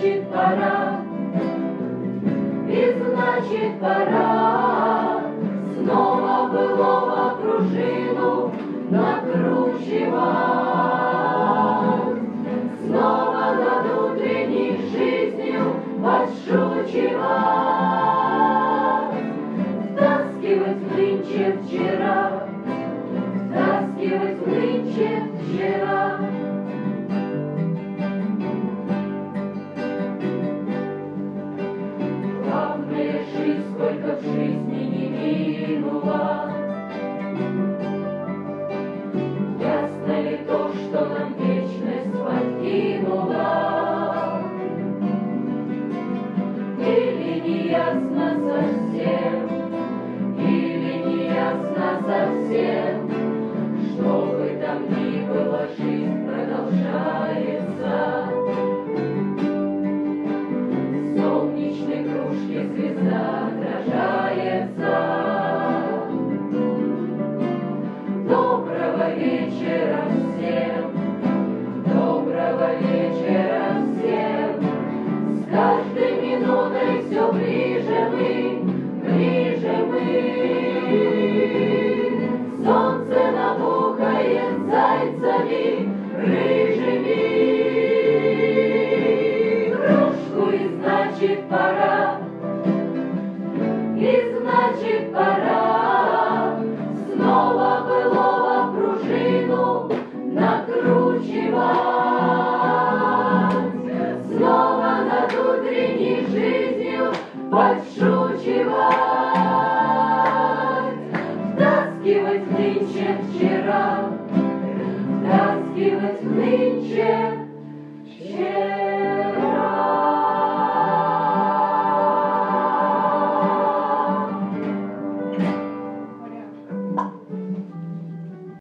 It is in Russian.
значит пора, и значит пора снова былого пружину накручивать, снова над утренней жизнью подшучивать, втаскивать в нынче вчера, втаскивать в нынче вчера. Главное, жизнь, сколько в жизни не минуло. Ясно ли то, что нам вечность подкинула? Или не ясно совсем, или не ясно совсем, что бы там ни было, жизнь продолжается. В солнечной кружке звезда отражается. Доброго вечера всем, доброго вечера всем. С каждой минутой все ближе мы, ближе мы. Солнце набухает зайцами рыжими. Кружку и значит пора, и значит пора снова былого пружину накручивать, снова над утренней жизнью подшучивать, втаскивать в нынче вчера, втаскивать в нынче